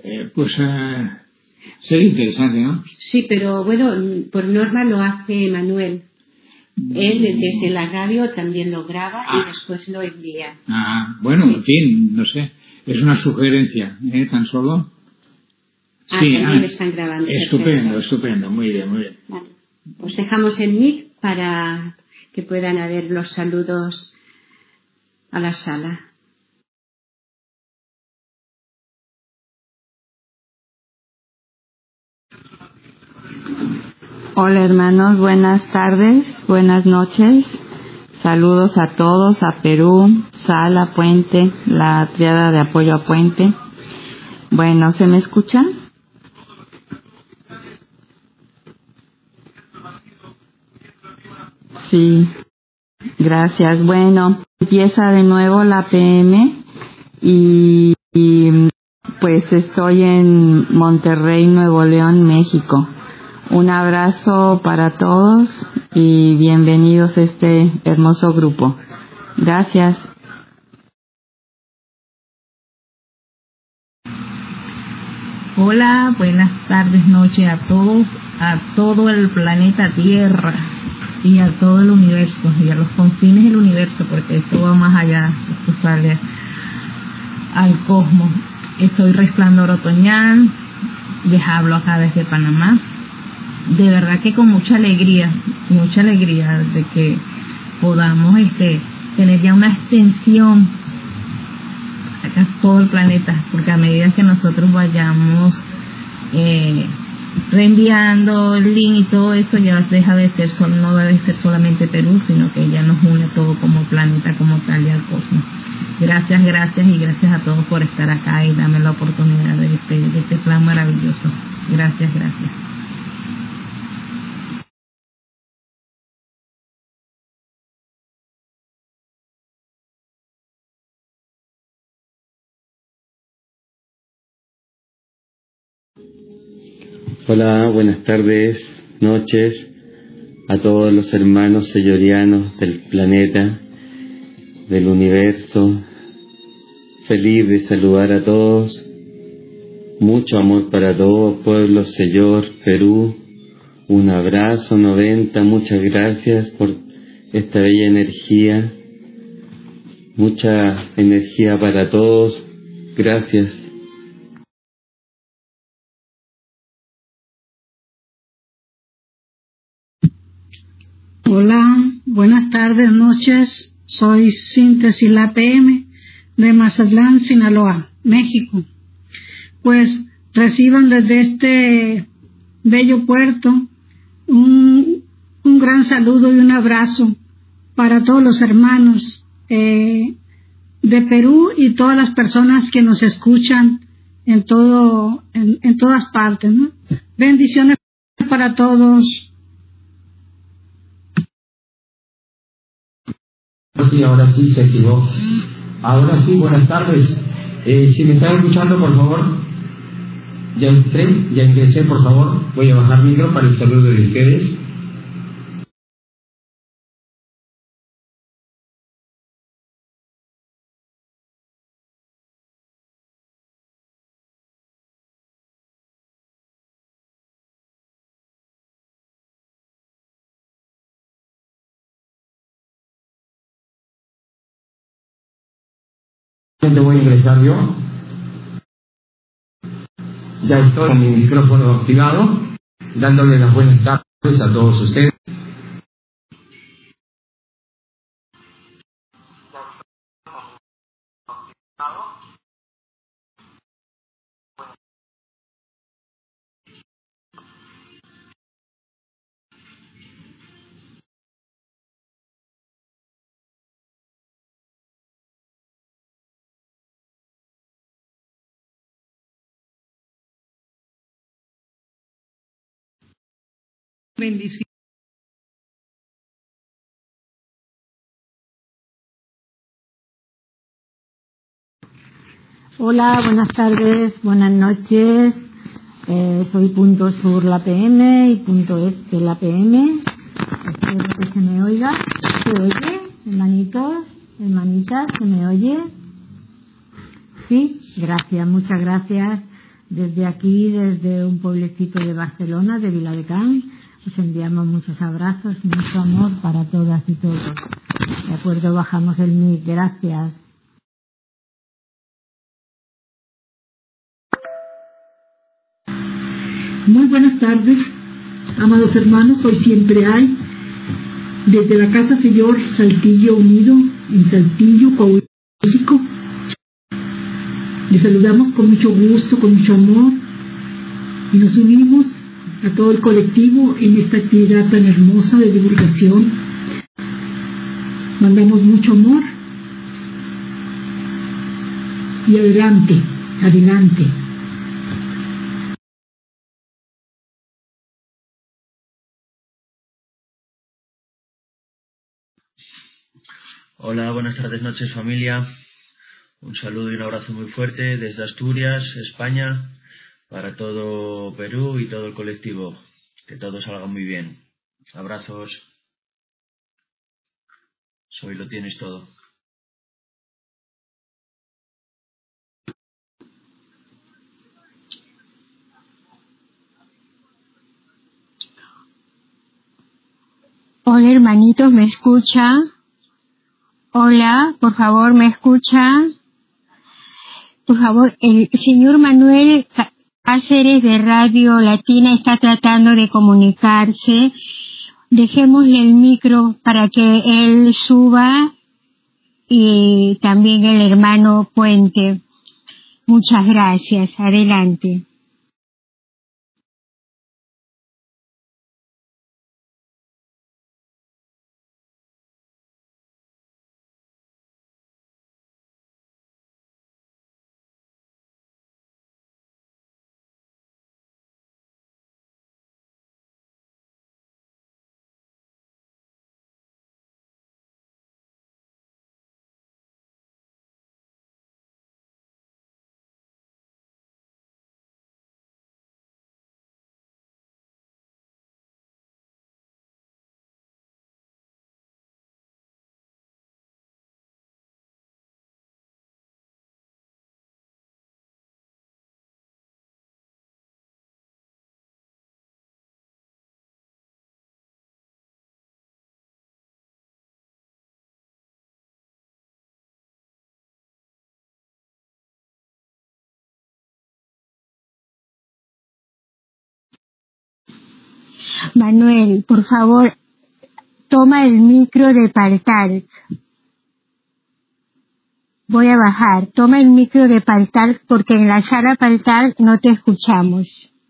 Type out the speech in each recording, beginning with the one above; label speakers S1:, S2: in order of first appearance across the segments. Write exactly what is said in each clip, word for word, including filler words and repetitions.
S1: Eh, pues eh, sería interesante, ¿no?
S2: Sí, pero bueno, por norma lo hace Manuel. Él desde la radio también lo graba ah. y después lo envía.
S1: Ah, bueno, sí. En fin, no sé. Es una sugerencia, ¿eh? Tan solo.
S2: Ah,
S1: sí,
S2: también
S1: ah,
S2: están grabando.
S1: Estupendo,
S2: perfecto.
S1: estupendo. Muy bien, muy bien.
S2: Vale. Pues dejamos el mic para que puedan haber los saludos a la sala.
S3: Hola hermanos, buenas tardes, buenas noches. Saludos a todos, a Perú, Sala, Puente, la triada de apoyo a Puente. Bueno, ¿se me escuchan? Sí, gracias. Bueno, empieza de nuevo la P M y, y pues estoy en Monterrey, Nuevo León, México. Un abrazo para todos y bienvenidos a este hermoso grupo. Gracias.
S4: Hola, buenas tardes, noches a todos, a todo el planeta Tierra y a todo el universo y a los confines del universo, porque esto va más allá, esto sale al cosmos. Soy Resplandor Otoñal, les hablo acá desde Panamá. De verdad que con mucha alegría, mucha alegría de que podamos este tener ya una extensión acá todo el planeta, porque a medida que nosotros vayamos eh, reenviando el link y todo eso, ya deja de ser solo, no debe ser solamente Perú, sino que ya nos une todo como planeta, como tal, y al cosmos. Gracias, gracias y gracias a todos por estar acá y darme la oportunidad de este, de este plan maravilloso. Gracias, gracias.
S5: Hola, buenas tardes, noches a todos los hermanos sellorianos del planeta, del universo. Feliz de saludar a todos. Mucho amor para todos, pueblo Sellor, Perú. Un abrazo noventa, muchas gracias por esta bella energía. Mucha energía para todos. Gracias.
S6: Hola, buenas tardes, noches. Soy Síntesis La P M de Mazatlán, Sinaloa, México. Pues reciban desde este bello puerto un, un gran saludo y un abrazo para todos los hermanos eh, de Perú y todas las personas que nos escuchan en todo, en, en todas partes, ¿no? Bendiciones para todos.
S7: Sí, ahora sí se activó. Ahora sí, buenas tardes. Eh, si me están escuchando, por favor, ya entré, ya ingresé, por favor. Voy a bajar micro para el saludo de ustedes. Voy a ingresar yo. Ya estoy con mi micrófono activado, dándole las buenas tardes a todos ustedes.
S4: Bendiciones.
S8: Hola, buenas tardes, buenas noches. Eh, soy Punto Sur La P M y Punto Este La P M. Espero que se me oiga. ¿Se oye, hermanitos, hermanitas? ¿Se me oye? Sí, gracias, muchas gracias. Desde aquí, desde un pueblecito de Barcelona, de Viladecans, os enviamos muchos abrazos y mucho amor para todas y todos. De acuerdo, bajamos el mic. Gracias.
S9: Muy buenas tardes, amados hermanos, hoy siempre hay, desde la Casa Señor Saltillo Unido, en Saltillo, Coahuila, México. Les saludamos con mucho gusto, con mucho amor, y nos unimos a todo el colectivo en esta actividad tan hermosa de divulgación. Mandamos mucho amor y adelante, adelante.
S10: Hola, buenas tardes, noches, familia. Un saludo y un abrazo muy fuerte desde Asturias, España, para todo Perú y todo el colectivo. Que todo salga muy bien. Abrazos. Soy Lo Tienes Todo.
S11: Hola, hermanitos, ¿me escucha? Hola, por favor, ¿me escucha? Por favor, el señor Manuel Cáceres de Radio Latina está tratando de comunicarse. Dejémosle el micro para que él suba, y también el hermano Puente. Muchas gracias. Adelante. Manuel, por favor, toma el micro de Partal. Voy a bajar. Toma el micro de Partal porque en la sala Partal no te escuchamos.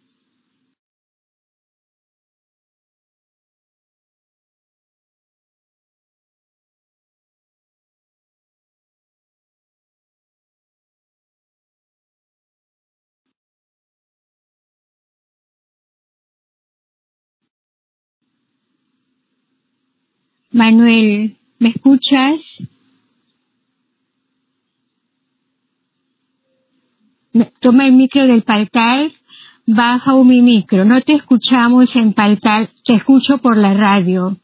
S11: Manuel, ¿me escuchas? Toma el micro del Partal, baja un mi micro. No te escuchamos en Partal, te escucho por la radio.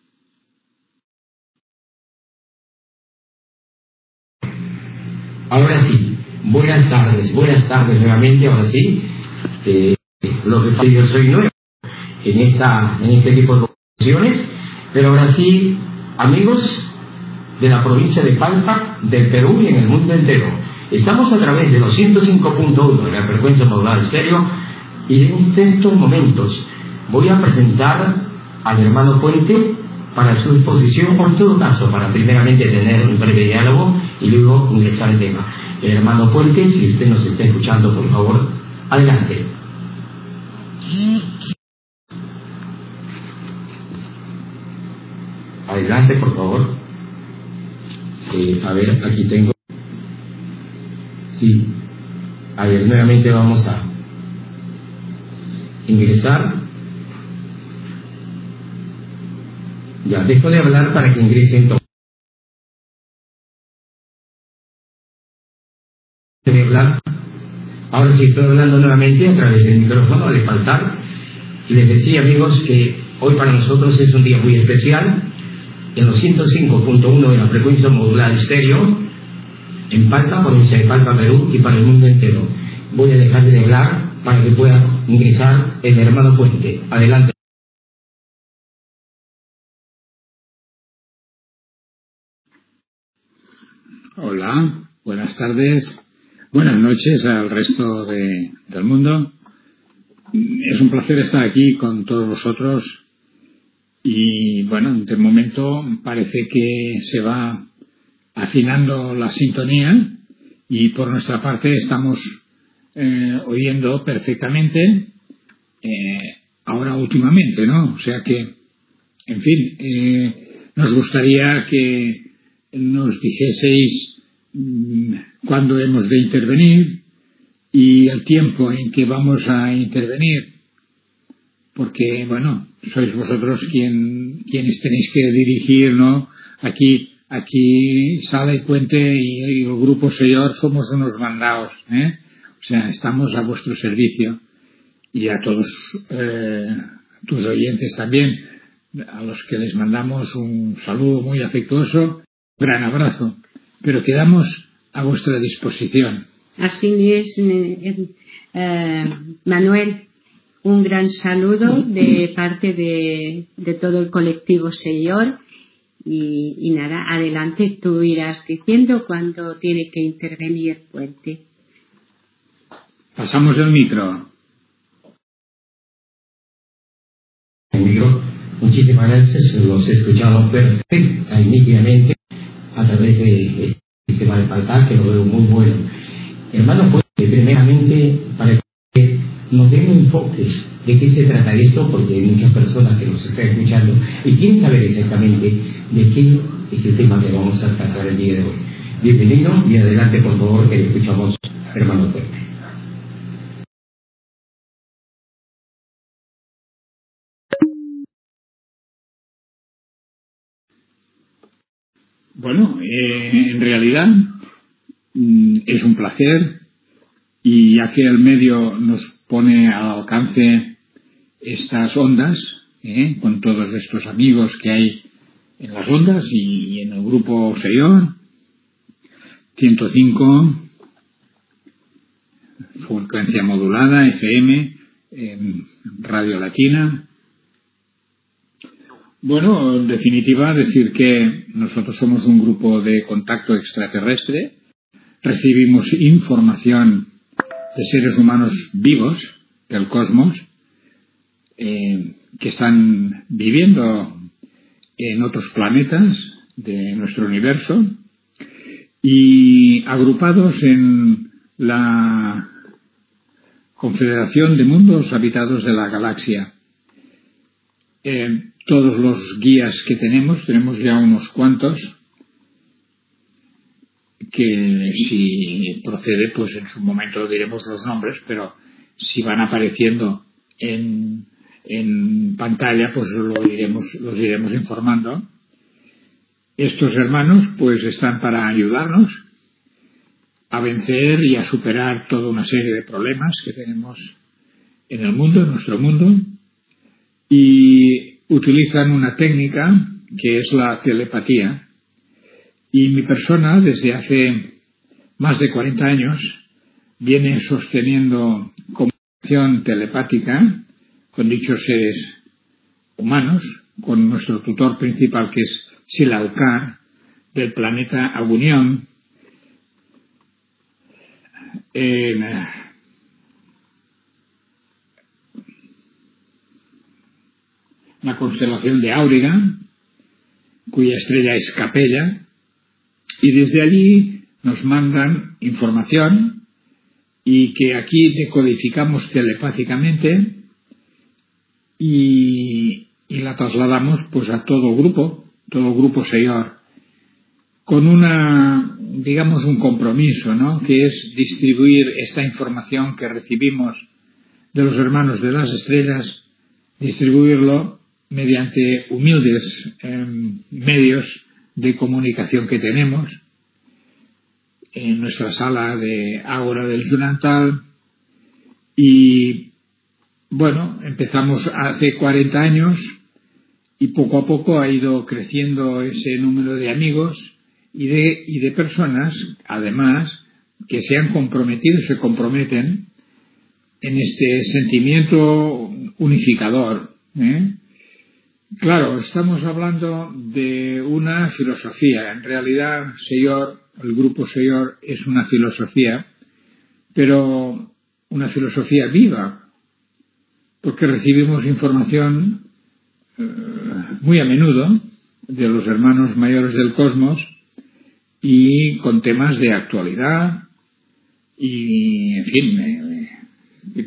S7: Ahora sí, buenas tardes, buenas tardes nuevamente, ahora sí. Eh, lo que pasa es que yo soy nuevo en, esta, en este tipo de ocasiones, pero ahora sí, amigos de la provincia de Palpa, del Perú y en el mundo entero. Estamos a través de los ciento cinco punto uno de la frecuencia modulada estéreo, y en estos momentos voy a presentar al hermano Puente para su exposición, o en todo caso, para primeramente tener un breve diálogo y luego ingresar al tema. El hermano Puente, si usted nos está escuchando, por favor, adelante. Adelante, por favor. Eh, a ver, aquí tengo. Sí. A ver, nuevamente vamos a ingresar. Ya, dejo de hablar para que ingresen todos. De hablar. Ahora sí estoy hablando nuevamente a través del micrófono de Faltar. Y les decía, amigos, que hoy para nosotros es un día muy especial. En los ciento cinco punto uno de la frecuencia modulada estéreo, en Palpa, provincia de Palpa, Perú, y para el mundo entero. Voy a dejar de hablar para ingresar el hermano Puente. Adelante.
S1: Hola, buenas tardes, buenas noches al resto de, del mundo. Es un placer estar aquí con todos vosotros y bueno, de momento parece que se va afinando la sintonía y por nuestra parte estamos eh, oyendo perfectamente eh, ahora últimamente, ¿no? O sea que, en fin, eh, nos gustaría que nos dijeseis mmm, cuándo hemos de intervenir y el tiempo en que vamos a intervenir, porque, bueno, sois vosotros quien, quienes tenéis que dirigir, ¿no? Aquí, aquí Sala y Puente y, y el Grupo Señor somos unos mandados, ¿eh? O sea, estamos a vuestro servicio y a todos eh, tus oyentes también, a los que les mandamos un saludo muy afectuoso. Gran abrazo, pero quedamos a vuestra disposición.
S2: Así es, eh, eh, Manuel, un gran saludo de parte de, de todo el colectivo Señor y, y nada, adelante, tú irás diciendo cuándo tiene que intervenir Puente.
S1: Pasamos el micro.
S7: El micro, muchísimas gracias, los he escuchado perfectamente, nítidamente, a través del sistema de Paltal, que lo veo muy bueno. Hermano, pues, primeramente, para que nos den un enfoque de qué se trata esto, porque hay muchas personas que nos están escuchando y quieren saber exactamente de qué es el tema que vamos a tratar el día de hoy. Bienvenido y adelante, por favor, que le escuchamos, hermano Puente.
S1: Bueno, eh, en realidad mm, es un placer y ya que el medio nos pone al alcance estas ondas, eh, con todos estos amigos que hay en las ondas y, y en el grupo Señor, ciento cinco, frecuencia modulada, F M, en Radio Latina. Bueno, en definitiva, decir que nosotros somos un grupo de contacto extraterrestre, recibimos información de seres humanos vivos del cosmos eh, que están viviendo en otros planetas de nuestro universo y agrupados en la Confederación de Mundos Habitados de la Galaxia. Eh, todos los guías que tenemos, tenemos ya unos cuantos, que si procede, pues en su momento diremos los nombres, pero si van apareciendo en, en pantalla, pues lo iremos, los iremos informando. Estos hermanos, pues están para ayudarnos a vencer y a superar toda una serie de problemas que tenemos en el mundo, en nuestro mundo, y utilizan una técnica que es la telepatía. Y mi persona, desde hace más de cuarenta años, viene sosteniendo comunicación telepática con dichos seres humanos, con nuestro tutor principal, que es Silaukar, del planeta Agunión, en la constelación de Auriga, cuya estrella es Capella, y desde allí nos mandan información y que aquí decodificamos telepáticamente y, y la trasladamos pues a todo grupo, todo grupo Señor, con una, digamos, un compromiso, ¿no?, que es distribuir esta información que recibimos de los hermanos de las estrellas, distribuirlo mediante humildes eh, medios de comunicación que tenemos en nuestra sala de Ágora del Yunantal. Y bueno, empezamos hace cuarenta años y poco a poco ha ido creciendo ese número de amigos y de, y de personas, además, que se han comprometido, se comprometen en este sentimiento unificador. ¿eh? Claro, estamos hablando de una filosofía. En realidad, Señor, el grupo Señor es una filosofía, pero una filosofía viva, porque recibimos información eh, muy a menudo de los hermanos mayores del cosmos y con temas de actualidad y, en fin, eh, eh,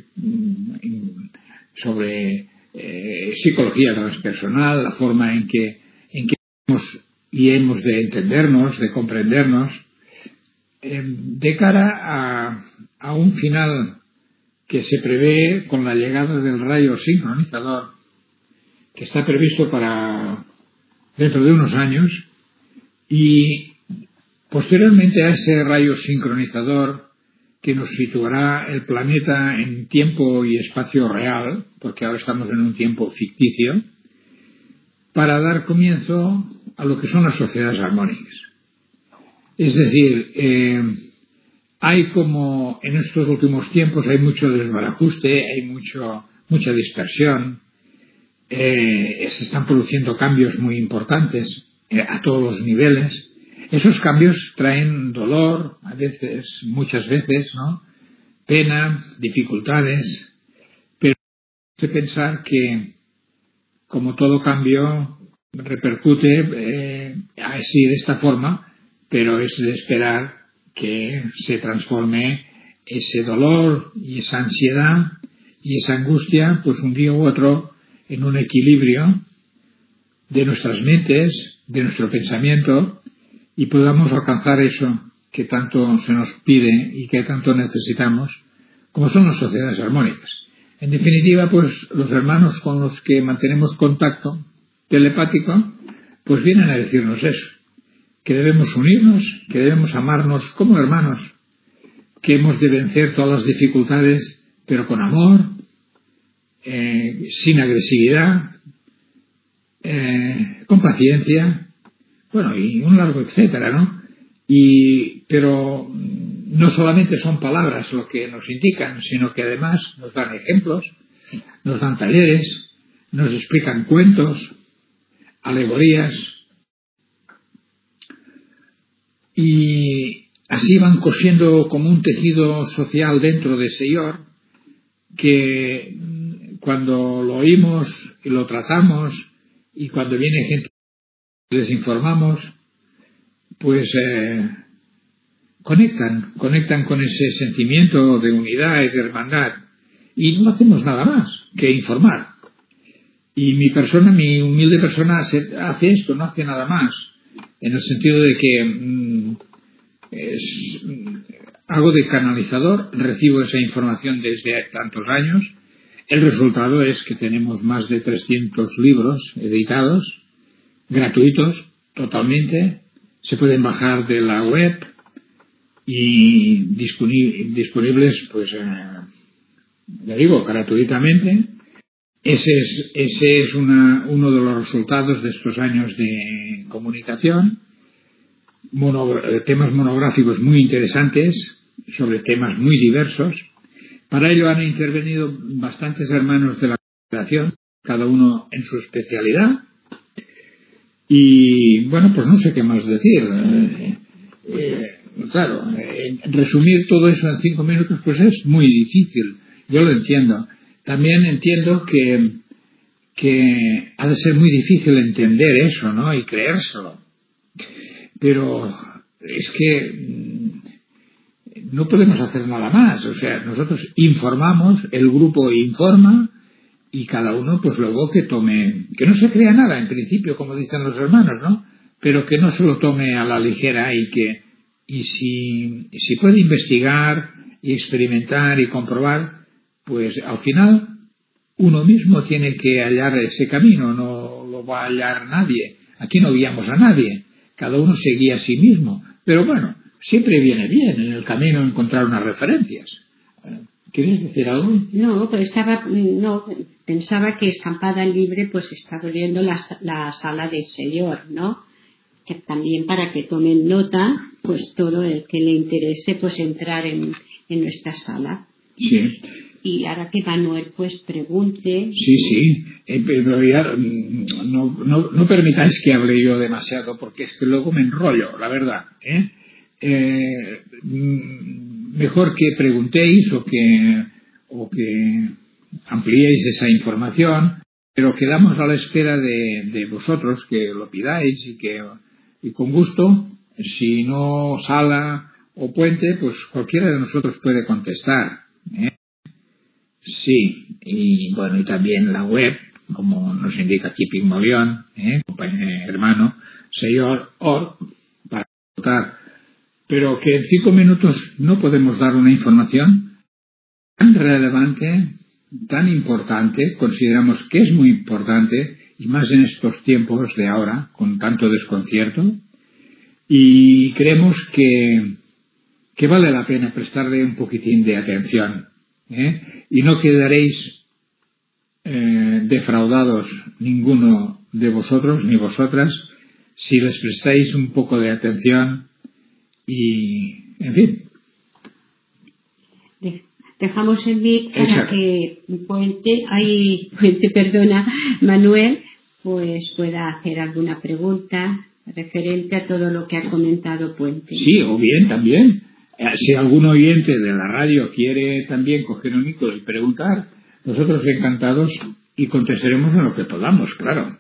S1: sobre eh, psicología transpersonal, la forma en que, en que hemos, y hemos de entendernos, de comprendernos, eh, de cara a, a un final que se prevé con la llegada del rayo sincronizador, que está previsto para dentro de unos años, y posteriormente a ese rayo sincronizador que nos situará el planeta en tiempo y espacio real, porque ahora estamos en un tiempo ficticio, para dar comienzo a lo que son las sociedades armónicas. Es decir, eh, hay como en estos últimos tiempos hay mucho desbarajuste, hay mucho, mucha dispersión, eh, se están produciendo cambios muy importantes eh, a todos los niveles. Esos cambios traen dolor, a veces, muchas veces, ¿no? Pena, dificultades, pero hay que pensar que, como todo cambio, repercute eh, así de esta forma, pero es de esperar que se transforme ese dolor y esa ansiedad y esa angustia, pues un día u otro, en un equilibrio de nuestras mentes, de nuestro pensamiento, y podamos alcanzar eso que tanto se nos pide y que tanto necesitamos, como son las sociedades armónicas. En definitiva, pues los hermanos con los que mantenemos contacto telepático, pues vienen a decirnos eso, que debemos unirnos, que debemos amarnos como hermanos, que hemos de vencer todas las dificultades, pero con amor, eh, sin agresividad, eh, con paciencia, bueno, y un largo etcétera, ¿no? Y, pero no solamente son palabras lo que nos indican, sino que además nos dan ejemplos, nos dan talleres, nos explican cuentos, alegorías, y así van cosiendo como un tejido social dentro de Señor, que cuando lo oímos y lo tratamos, y cuando viene gente les informamos, pues eh, conectan, conectan con ese sentimiento de unidad y de hermandad, y no hacemos nada más que informar. Y mi persona, mi humilde persona, hace, hace esto, no hace nada más, en el sentido de que mmm, es, hago de canalizador, recibo esa información desde tantos años. El resultado es que tenemos más de trescientos libros editados, gratuitos, totalmente, se pueden bajar de la web y disponibles, pues, eh, ya digo, gratuitamente. Ese es, ese es una, uno de los resultados de estos años de comunicación. Mono, temas monográficos muy interesantes sobre temas muy diversos. Para ello han intervenido bastantes hermanos de la Federación, cada uno en su especialidad. Y bueno, pues no sé qué más decir. Eh, eh, claro, eh, resumir todo eso en cinco minutos pues es muy difícil. Yo lo entiendo. También entiendo que, que ha de ser muy difícil entender eso, ¿no? Y creérselo. Pero es que no podemos hacer nada más. O sea, nosotros informamos, el grupo informa, y cada uno pues luego que tome, que no se crea nada en principio, como dicen los hermanos, ¿no? Pero que no se lo tome a la ligera, y que y si, si puede investigar y experimentar y comprobar, pues al final uno mismo tiene que hallar ese camino, no lo va a hallar nadie. Aquí no guiamos a nadie, cada uno se guía a sí mismo. Pero bueno, siempre viene bien en el camino encontrar unas referencias. ¿Quieres decir algo?
S2: No, pero estaba, no, pensaba que Escampada Libre pues está abriendo la, la sala de Señor, ¿no? Que también para que tomen nota, pues todo el que le interese pues entrar en, en nuestra sala.
S1: Sí,
S2: y ahora que Manuel pues pregunte.
S1: Sí, sí, eh, pero ya no, no, no permitáis que hable yo demasiado porque es que luego me enrollo, la verdad. ¿eh? Eh, mejor que preguntéis o que, o que ampliéis esa información, pero quedamos a la espera de, de vosotros que lo pidáis y que y con gusto, si no Sala o Puente, pues cualquiera de nosotros puede contestar. ¿eh? Sí, y bueno, y también la web, como nos indica aquí Pigmalión, ¿eh? compañero hermano, señor Or, para votar. Pero que en cinco minutos no podemos dar una información tan relevante, tan importante, consideramos que es muy importante, y más en estos tiempos de ahora, con tanto desconcierto, y creemos que, que vale la pena prestarle un poquitín de atención, ¿eh? y no quedaréis eh, defraudados ninguno de vosotros ni vosotras si les prestáis un poco de atención y, en fin.
S2: Dejamos el mic para
S1: Exacto.
S2: que Puente, ay, Puente, perdona, Manuel, pues pueda hacer alguna pregunta referente a todo lo que ha comentado Puente.
S1: Sí, o bien también, eh, si algún oyente de la radio quiere también coger un micro y preguntar, nosotros encantados y contestaremos en lo que podamos, claro.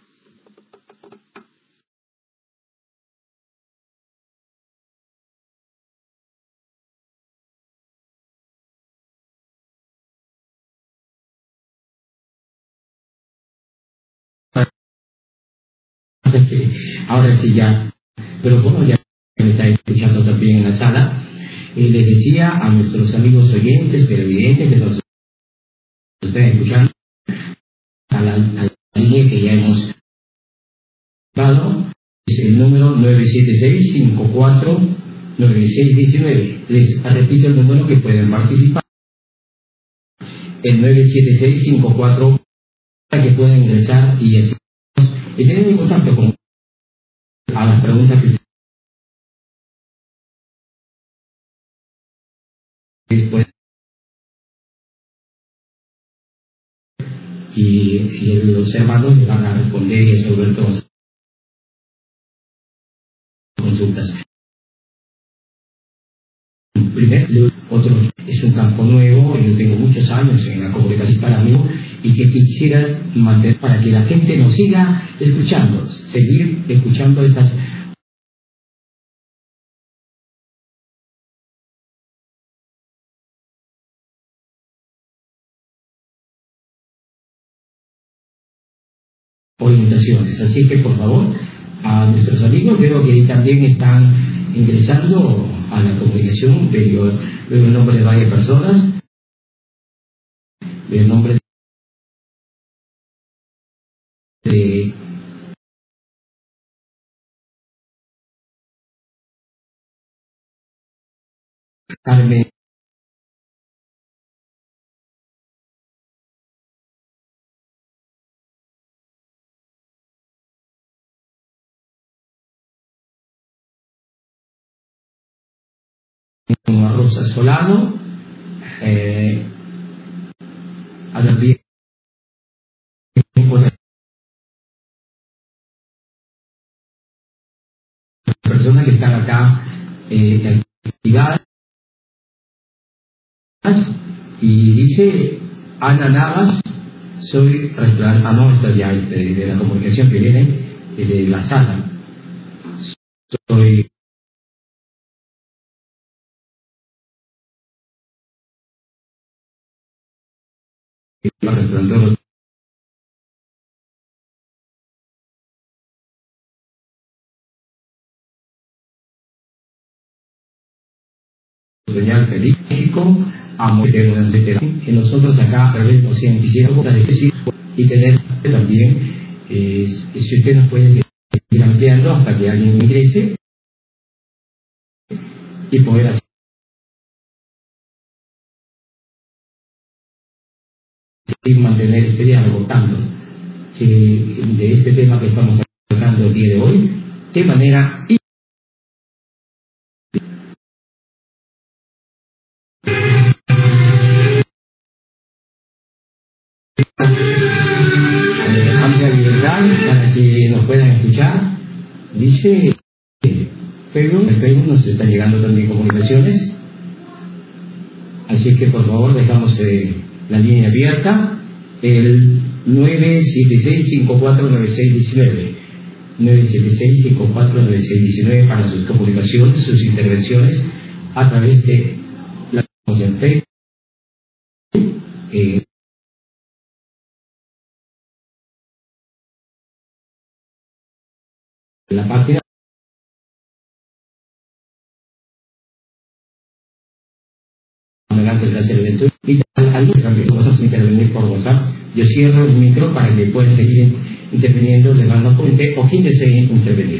S7: Ahora sí ya, pero bueno, ya me está escuchando también en la sala, eh, les decía a nuestros amigos oyentes, televidentes que nos están escuchando, a la, a la línea que ya hemos dado, es el número nueve siete seis, cinco cuatro nueve seis uno nueve. Les repito el número que pueden participar, el nueve siete seis, cinco cuatro, que pueden ingresar y así y tener en contacto con a las preguntas que después y, y los hermanos le van a responder y resolver todas las consultas. Primero, otro es un campo nuevo, yo tengo muchos años en la comunicación para mí y que quisiera mantener para que la gente nos siga escuchando, seguir escuchando estas orientaciones. Así que por favor, a nuestros amigos, veo que también están ingresando a la comunicación, veo, veo el nombre de varias personas, veo el nombre de Carmen Rosa Solano, eh, a también personas que están acá eh, activadas, y dice Ana Navas, soy reemplazante, ah no, esta ya es de, de la comunicación que viene de la sala, soy reemplazante señal feliz México, amo que nosotros acá o sea, quisiéramos decir y tener también eh, si usted nos puede seguir ampliando hasta que alguien ingrese y poder así mantener este diálogo tanto que de este tema que estamos tratando el día de hoy de manera amplia libertad para que nos puedan escuchar. Dice Facebook, en Facebook nos están llegando también comunicaciones, así que por favor dejamos eh, la línea abierta, el nueve siete seis, cinco cuatro nueve seis uno nueve, nueve siete seis, cinco cuatro nueve seis uno nueve para sus comunicaciones, sus intervenciones a través de la en Facebook. Eh, la página adelante tras el evento y alguien también cosas intervenir por WhatsApp. Yo cierro el micro para que puedan seguir interviniendo de mano puente o quien desee intervenir.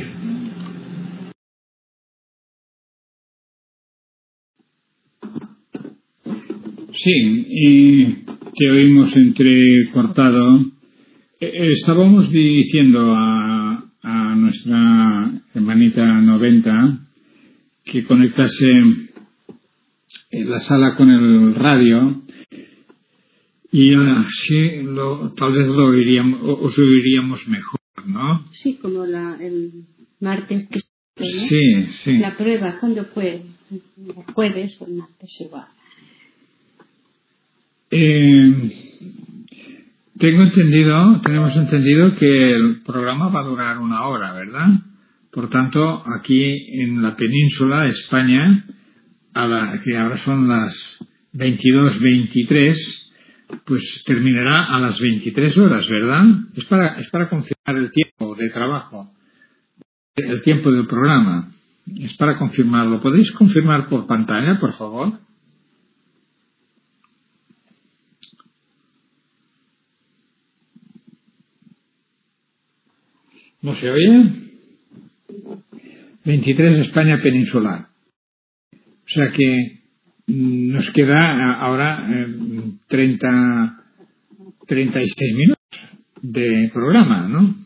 S1: Sí, y te oímos entrecortado. Eh, estábamos diciendo a, a nuestra hermanita noventa que conectase la sala con el radio y ahora sí, lo, tal vez lo oiríamos, os oiríamos mejor, ¿no?
S2: Sí, como la, el martes que fue, ¿no?
S1: Sí, sí.
S2: La prueba, ¿cuándo fue? ¿El jueves o el martes igual?
S1: Eh, tengo entendido, tenemos entendido que el programa va a durar una hora, ¿verdad? Por tanto, aquí en la península, España, a la, que ahora son las veintidós veintitrés, pues terminará a las veintitrés horas, ¿verdad? Es para, es para confirmar el tiempo de trabajo, el tiempo del programa. Es para confirmarlo. ¿Podéis confirmar por pantalla, por favor? ¿No se oye? veintitrés España peninsular. O sea que nos queda ahora eh, treinta, treinta y seis minutos de programa, ¿no?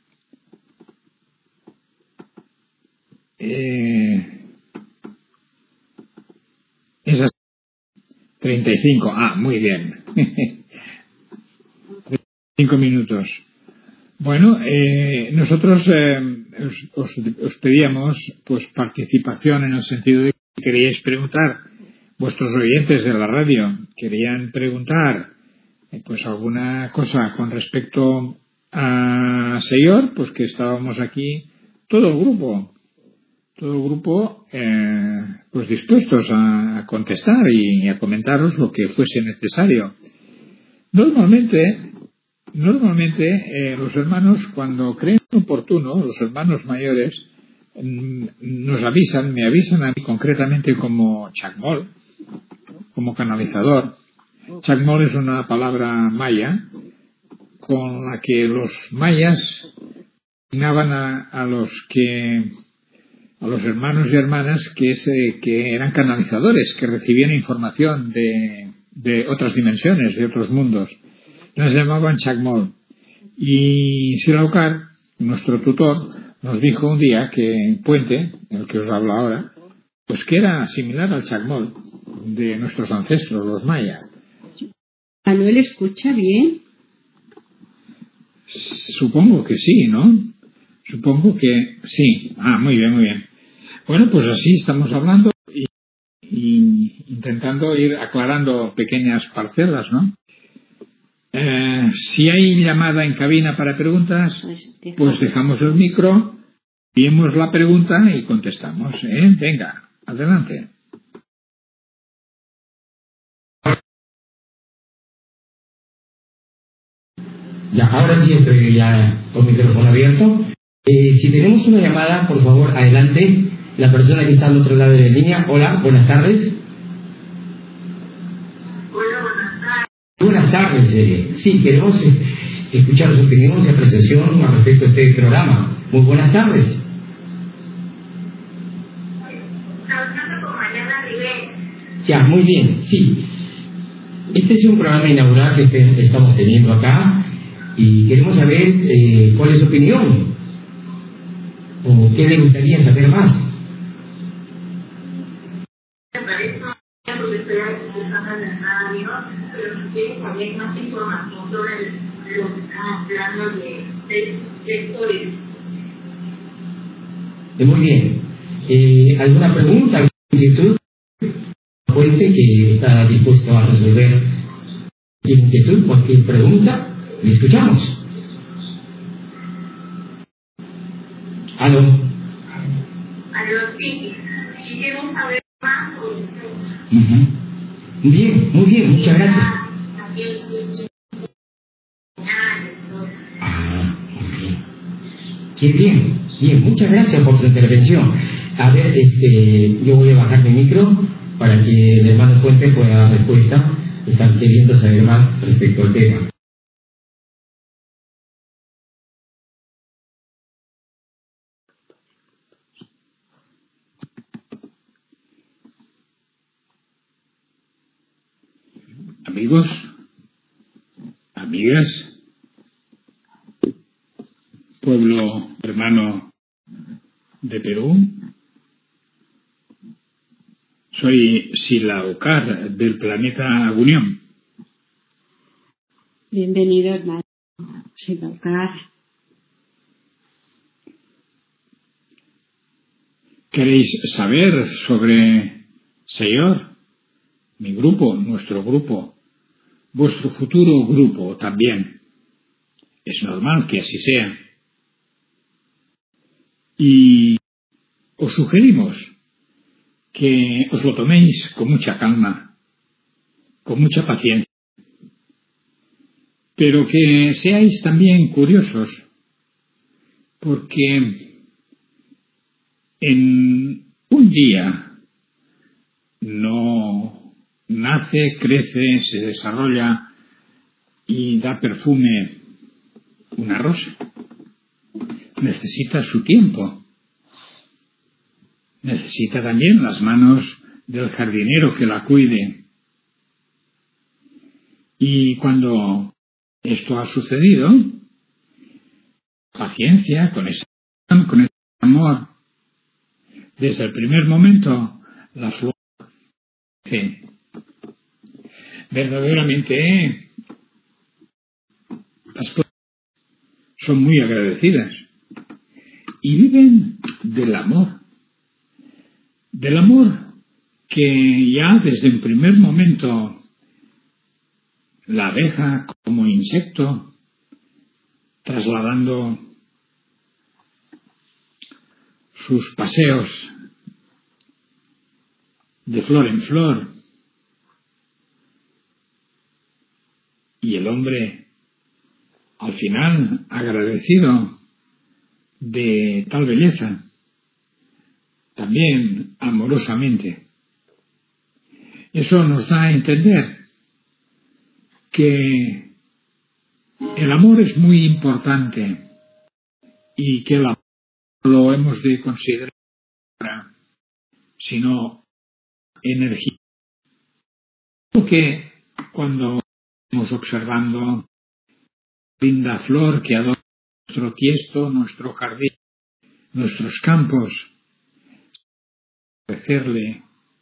S1: Eh, esas treinta y cinco. Ah, muy bien. Cinco minutos. Bueno, eh, nosotros eh, os, os, os pedíamos pues participación en el sentido de que queríais preguntar, vuestros oyentes de la radio querían preguntar eh, pues alguna cosa con respecto a Señor, pues que estábamos aquí todo el grupo, todo el grupo eh, pues dispuestos a, a contestar y a comentaros lo que fuese necesario. Normalmente Normalmente eh, los hermanos, cuando creen oportuno, los hermanos mayores mm, nos avisan, me avisan a mí concretamente como chacmol, como canalizador. Chacmol es una palabra maya con la que los mayas asignaban a, a los que a los hermanos y hermanas que, se, que eran canalizadores, que recibían información de, de otras dimensiones, de otros mundos. Las llamaban chacmol. Y Silaucar, nuestro tutor, nos dijo un día que Puente, el que os hablo ahora, pues que era similar al chacmol de nuestros ancestros, los mayas.
S2: ¿Manuel escucha bien?
S1: Supongo que sí, ¿no? Supongo que sí. Ah, muy bien, muy bien. Bueno, pues así estamos hablando y, y intentando ir aclarando pequeñas parcelas, ¿no? Eh, si hay llamada en cabina para preguntas, pues dejamos el micro, enviemos la pregunta y contestamos. ¿eh? Venga, adelante.
S7: Ya, ahora sí estoy ya con mi micrófono abierto. Eh, si tenemos una llamada, por favor, adelante. La persona que está al otro lado de la línea. Hola, buenas tardes. Buenas tardes, eh. sí, queremos eh, escuchar su opinión y apreciación al respecto de este programa. Muy buenas tardes. Ya, muy bien, sí. Este es un programa inaugural que te, estamos teniendo acá y queremos saber eh, cuál es su opinión o qué le gustaría saber más.
S12: pero si quieres saber más información sobre los planos de sectores.
S7: Muy bien. Eh, ¿Alguna pregunta, alguna inquietud? Fuente que está dispuesto a resolver cualquier inquietud, cualquier pregunta, le escuchamos. ¿Aló?
S12: Aló, sí. Quisiera saber más sobre eso.
S7: Uh-huh. Bien, muy bien, muchas gracias. Ah, muy bien. Qué bien, bien, muchas gracias por su intervención. A ver, este, yo voy a bajar mi micro para que el hermano Fuente pueda dar respuesta. Están queriendo saber más respecto al tema.
S1: Amigos, amigas, pueblo hermano de Perú, soy Silaocar del planeta Unión.
S2: Bienvenido, hermano Silaocar.
S1: ¿Queréis saber sobre Señor? Mi grupo, nuestro grupo, vuestro futuro grupo también. Es normal que así sea. Y os sugerimos que os lo toméis con mucha calma, con mucha paciencia, pero que seáis también curiosos, porque en un día no nace, crece, se desarrolla y da perfume una rosa. Necesita su tiempo. Necesita también las manos del jardinero que la cuide. Y cuando esto ha sucedido, paciencia, con ese, con ese amor, desde el primer momento la flor crece. Verdaderamente las flores son muy agradecidas y viven del amor. Del amor que ya desde el primer momento la abeja como insecto, trasladando sus paseos de flor en flor, y el hombre al final agradecido de tal belleza, también amorosamente. Eso nos da a entender que el amor es muy importante y que el amor lo hemos de considerar sino energía. Porque cuando estamos observando linda flor que adorna nuestro tiesto, nuestro jardín, nuestros campos, ofrecerle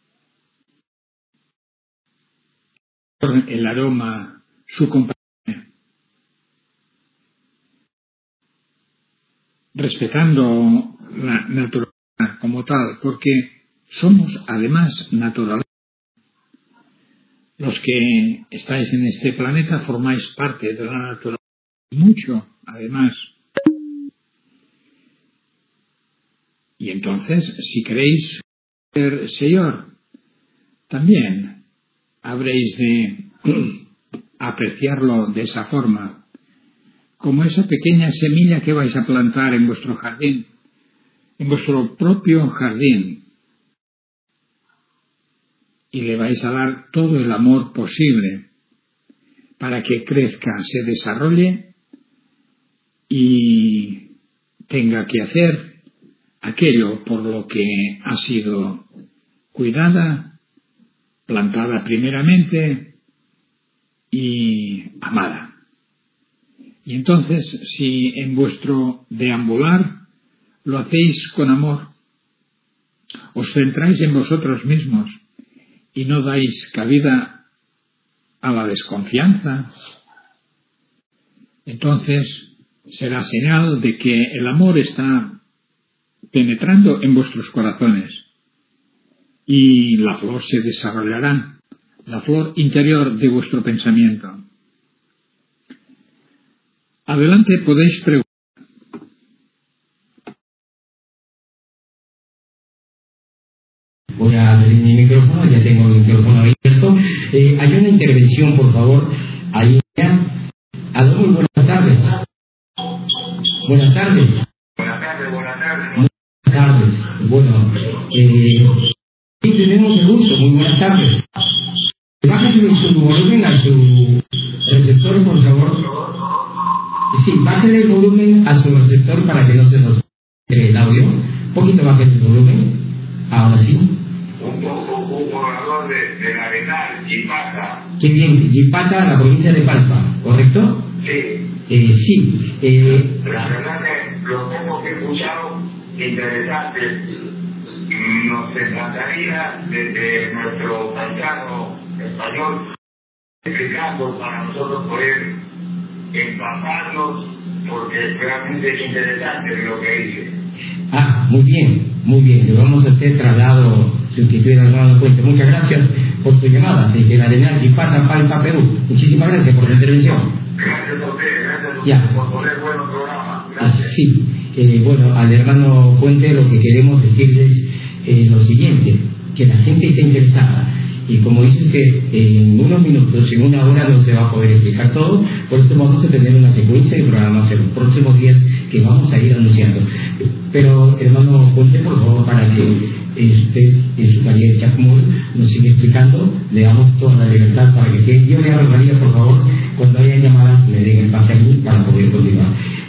S1: el aroma, su compañía, respetando la naturaleza como tal, porque somos además naturaleza. Los que estáis en este planeta formáis parte de la naturaleza, mucho además. Y entonces, si queréis ser Señor, también habréis de apreciarlo de esa forma, como esa pequeña semilla que vais a plantar en vuestro jardín, en vuestro propio jardín, y le vais a dar todo el amor posible para que crezca, se desarrolle y tenga que hacer aquello por lo que ha sido cuidada, plantada primeramente y amada. Y entonces, si en vuestro deambular lo hacéis con amor, os centráis en vosotros mismos y no dais cabida a la desconfianza, entonces será señal de que el amor está penetrando en vuestros corazones y la flor se desarrollará, la flor interior de vuestro pensamiento. Adelante, podéis preguntar.
S7: Voy a abrir mi micrófono, ya tengo el micrófono abierto. Eh, hay una intervención, por favor. Ahí ya. Aló, muy buenas tardes. Buenas tardes.
S12: Buenas tardes, buenas tardes.
S7: Buenas tardes. Bueno, eh, sí, tenemos el gusto. Muy buenas tardes. Bájese su volumen a su receptor, por favor. Sí, bájale el volumen a su receptor para que no se nos quede el audio. Un poquito bájale el volumen. Ahora sí.
S12: Un poco un poblador de, de la Arenal, Jipata.
S7: Qué bien, Jipata, la provincia de Palpa, ¿correcto?
S12: Sí.
S7: Eh, sí. Eh,
S12: La verdad que lo poco que he escuchado, interesante. Nos encantaría desde nuestro paisano español explicando para nosotros poder empaparnos, porque realmente es interesante lo que dice.
S7: Ah, muy bien, muy bien. Le vamos a hacer traslado, si usted estuviera dando cuenta. Muchas gracias por su llamada desde la Arenal Jipata, Palpa, Perú. Muchísimas gracias por la intervención.
S12: Gracias a usted, gracias a usted
S7: Ya.
S12: por poner buenos programas. Gracias.
S7: Sí, eh, bueno, al hermano Puente lo que queremos decirles es lo siguiente, que la gente está interesada. Y como dice usted, en unos minutos, en una hora no se va a poder explicar todo, por eso vamos a tener una secuencia de programas en los próximos días que vamos a ir anunciando. Pero, hermano Puente, por favor, para que usted en su taller de Chacmol nos siga explicando, le damos toda la libertad para que sea. Yo le rogaría, por favor, cuando haya llamadas, me den el pase a mí para poder continuar.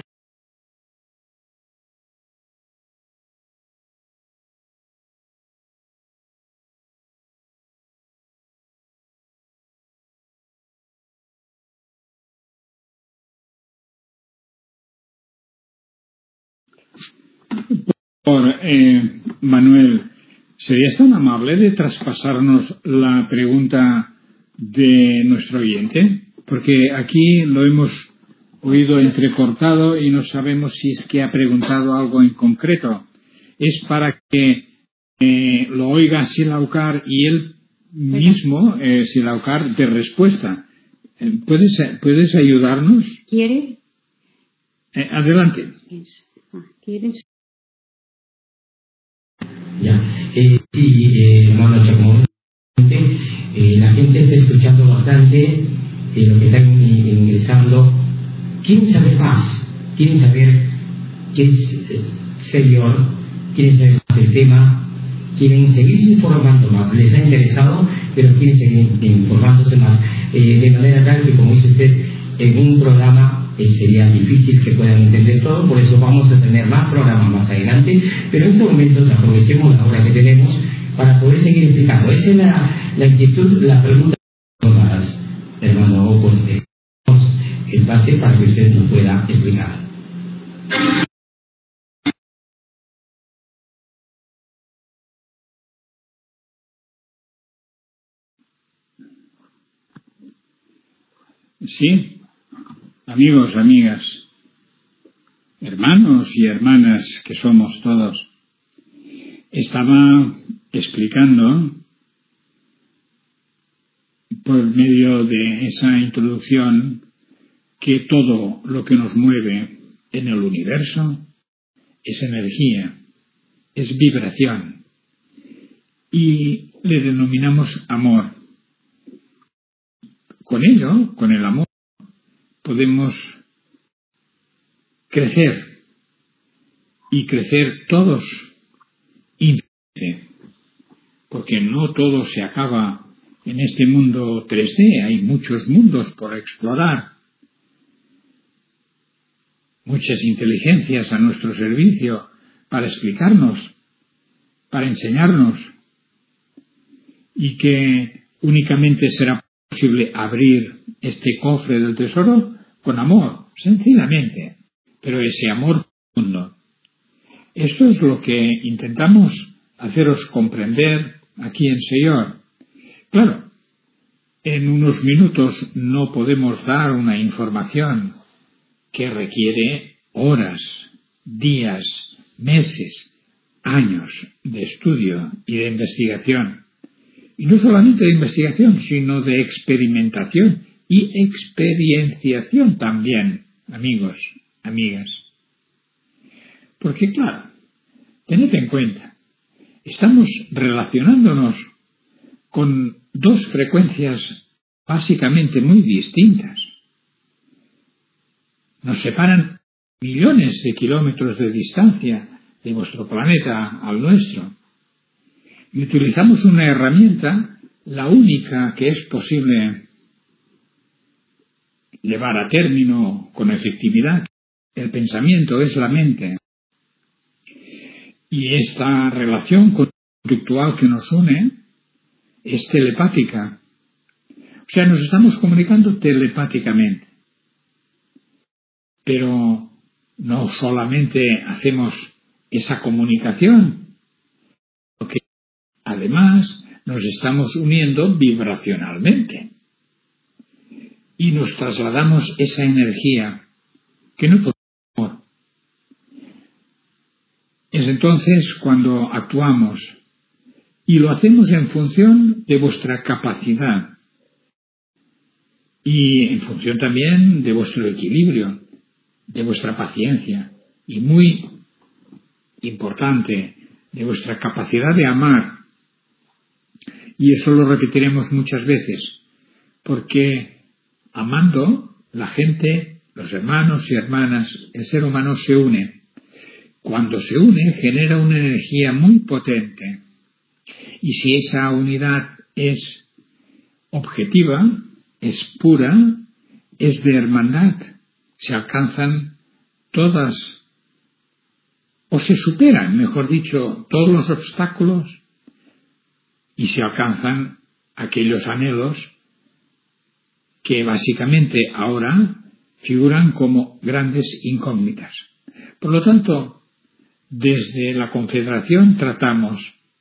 S1: Por eh, Manuel, ¿serías tan amable de traspasarnos la pregunta de nuestro oyente? Porque aquí lo hemos oído entrecortado y no sabemos si es que ha preguntado algo en concreto. Es para que eh, lo oiga Silaucar y él mismo, eh, Silaucar, de respuesta. Eh, ¿Puedes, ¿Puedes ayudarnos?
S2: ¿Quiere?
S1: Eh, adelante.
S2: ¿Quieres?
S7: Ya, eh, sí, eh, hermano Chacmol, eh, la gente está escuchando bastante eh, lo que están ingresando. Quieren saber más, quieren saber qué es eh, Señor, quieren saber más del tema, quieren seguirse informando más, les ha interesado, pero quieren seguir informándose más, eh, de manera tal que, como dice usted, en un programa eh, sería difícil que puedan entender todo, por eso vamos a tener más programas más adelante, pero en estos momentos aprovechemos la hora que tenemos para poder seguir explicando. Esa es la, la inquietud, la pregunta tomadas, hermano Puente. El pase para que usted nos pueda explicar.
S1: Sí, amigos, amigas, hermanos y hermanas que somos todos, estaba explicando por medio de esa introducción que todo lo que nos mueve en el universo es energía, es vibración y le denominamos amor. Con ello, con el amor, podemos crecer y crecer todos infinitamente, porque no todo se acaba en este mundo tres D, hay muchos mundos por explorar, muchas inteligencias a nuestro servicio para explicarnos, para enseñarnos, y que únicamente será posible abrir este cofre del tesoro con amor, sencillamente, pero ese amor profundo. Esto es lo que intentamos haceros comprender aquí en Señor. Claro, en unos minutos no podemos dar una información que requiere horas, días, meses, años de estudio y de investigación. Y no solamente de investigación, sino de experimentación y experienciación también, amigos, amigas. Porque claro, tened en cuenta, estamos relacionándonos con dos frecuencias básicamente muy distintas. Nos separan millones de kilómetros de distancia de vuestro planeta al nuestro. Y utilizamos una herramienta, la única que es posible llevar a término con efectividad. El pensamiento es la mente. Y esta relación conductual que nos une es telepática. O sea, nos estamos comunicando telepáticamente. Pero no solamente hacemos esa comunicación, porque además nos estamos uniendo vibracionalmente y nos trasladamos esa energía que no es amor. Es entonces cuando actuamos y lo hacemos en función de vuestra capacidad y en función también de vuestro equilibrio, de vuestra paciencia y muy importante, de vuestra capacidad de amar. Y eso lo repetiremos muchas veces, porque amando, la gente, los hermanos y hermanas, el ser humano se une. Cuando se une, genera una energía muy potente. Y si esa unidad es objetiva, es pura, es de hermandad, se alcanzan todas, o se superan, mejor dicho, todos los obstáculos y se alcanzan aquellos anhelos que básicamente ahora figuran como grandes incógnitas. Por lo tanto, desde la Confederación tratamos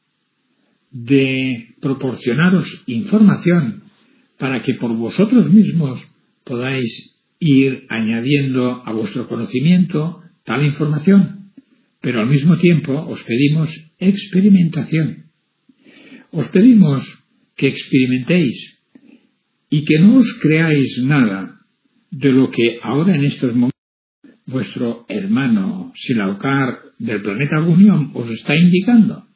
S1: de proporcionaros información para que por vosotros mismos podáis ir añadiendo a vuestro conocimiento tal información, pero al mismo tiempo os pedimos experimentación. Os pedimos que experimentéis y que no os creáis nada de lo que ahora en estos momentos vuestro hermano Silaucar del planeta Gunión os está indicando.